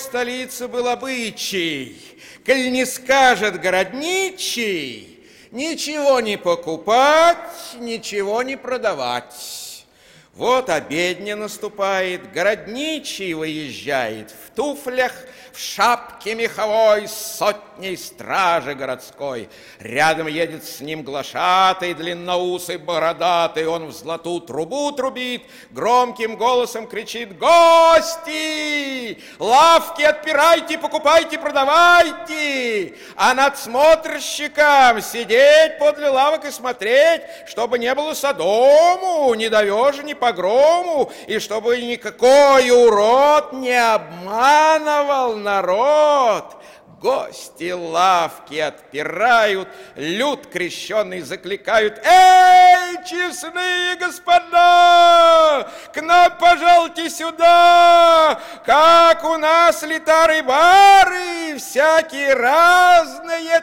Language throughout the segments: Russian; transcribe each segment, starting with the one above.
столице был обычай, коль не скажет городничий, ничего не покупать, ничего не продавать. Вот обедня наступает, городничий выезжает в туфлях, в шапке меховой, с сотней стражи городской. Рядом едет с ним глашатый, длинноусый, бородатый. Он в золотую трубу трубит, громким голосом кричит: «Гости! Лавки отпирайте, покупайте, продавайте! А надсмотрщикам сидеть подле лавок и смотреть, чтобы не было содому, ни довежи, ни погрому, и чтобы никакой урод не обманывал народ». Гости лавки отпирают, люд крещеный закликают: «Эй, честные господа, к нам пожалуйте сюда! Как у нас литары-бары, всякие разные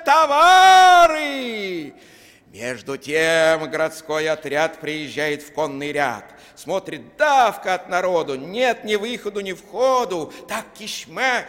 товары!» Между тем городской отряд приезжает в конный ряд. Смотрит, давка от народу, нет ни выходу, ни входу. Так кишмя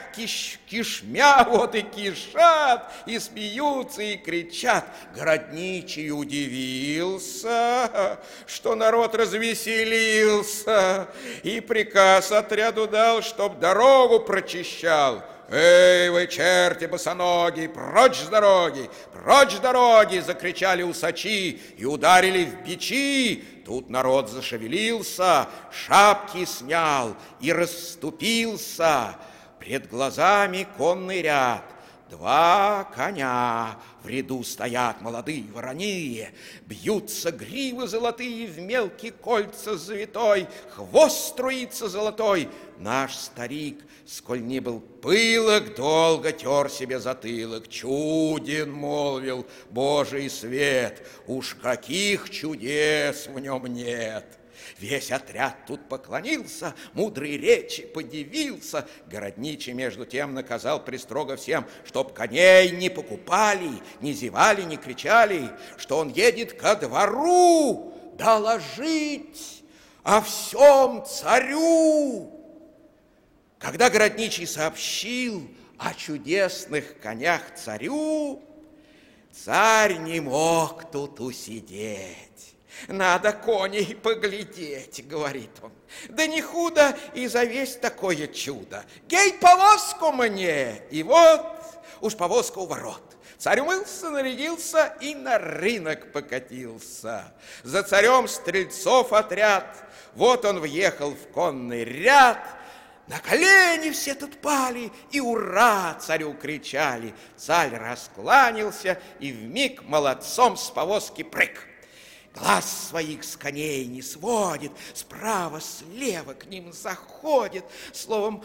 вот и кишат, и смеются, и кричат. Городничий удивился, что народ развеселился, и приказ отряду дал, чтоб дорогу прочищал. «Эй, вы, черти босоногие, прочь с дороги! Прочь с дороги!» — закричали усачи и ударили в бичи. Тут народ зашевелился, шапки снял и расступился. Пред глазами конный ряд. Два коня в ряду стоят, молодые, вороные. Бьются гривы золотые в мелкие кольца завитой, хвост струится золотой. Наш старик, сколь ни был пылок, долго тер себе затылок. «Чуден, — молвил, — Божий свет, уж каких чудес в нем нет!» Весь отряд тут поклонился, мудрой речи подивился. Городничий между тем наказал пристрого всем, чтоб коней не покупали, не зевали, не кричали, что он едет ко двору доложить о всем царю. Когда городничий сообщил о чудесных конях царю, царь не мог тут усидеть. «Надо коней поглядеть, — говорит он, — да не худо и завесть такое чудо. Гей, повозку мне!» И вот уж повозка у ворот. Царь умылся, нарядился и на рынок покатился. За царем стрельцов отряд. Вот он въехал в конный ряд. На колени все тут пали и ура царю кричали. Царь раскланялся и вмиг молодцом с повозки прыг. Глаз своих с коней не сводит, справа, слева к ним заходит, словом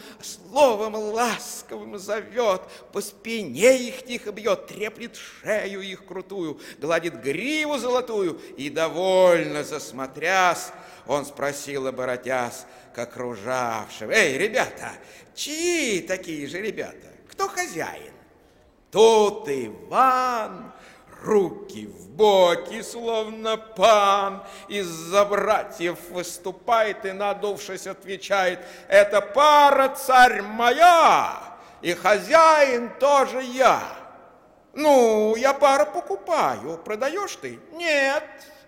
ласковым зовет, по спине их тихо бьет, треплет шею их крутую, гладит гриву золотую, и довольно засмотрясь, он спросил, оборотясь к окружавшим: «Эй, ребята, чьи такие же ребята? Кто хозяин?» Тут Иван руки в боки, словно пан, из-за братьев выступает и, надувшись, отвечает: «Это пара, царь, моя, и хозяин тоже я». «Ну, я пару покупаю, продаешь ты?» «Нет,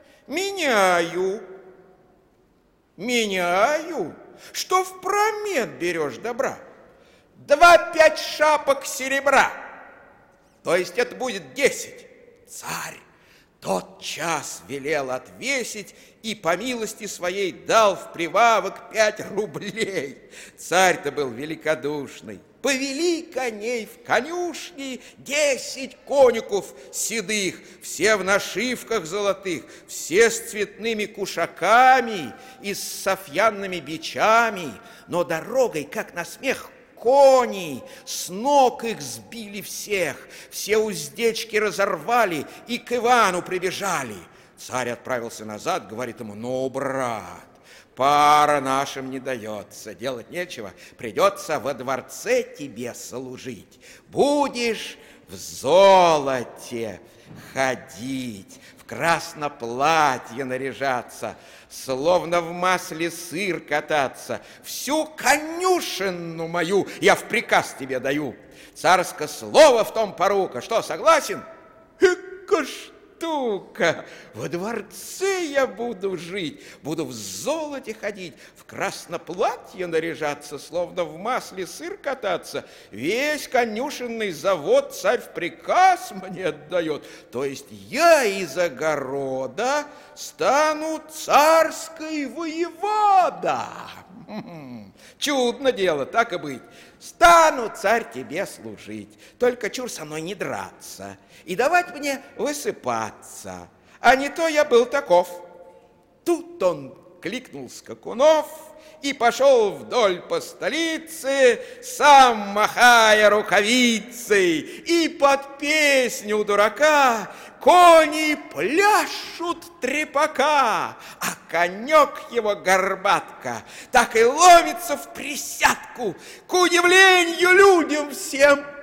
меняю». «Меняю? Что впромен берешь добра?» 2-5 шапок серебра, то есть это будет 10. Царь тотчас велел отвесить и по милости своей дал в прибавок 5 рублей. Царь-то был великодушный. Повели коней в конюшни 10 конюков седых, все в нашивках золотых, все с цветными кушаками и с софьянными бичами, но дорогой, как на смех, кони, с ног их сбили всех, все уздечки разорвали и к Ивану прибежали. Царь отправился назад, говорит ему: «Ну, брат, пара нашим не дается, делать нечего, придется во дворце тебе служить, будешь в золоте ходить, в красноплатье наряжаться, словно в масле сыр кататься. Всю конюшенну мою я в приказ тебе даю. Царское слово в том порука. Что, согласен? Эка штука! Во дворце я буду жить, буду в золоте ходить, в красноплатье наряжаться, словно в масле сыр кататься. Весь конюшенный завод царь в приказ мне отдает. То есть я из огорода стану царской воевода. Чудно дело, так и быть. Стану, царь, тебе служить, только чур со мной не драться и давать мне высыпаться, а не то я был таков. Тут он кликнул скакунов и пошел вдоль по столице, сам махая рукавицей, и под песню дурака кони пляшут трепака, а конек его горбатка так и ломится в присядку, к удивлению людям всем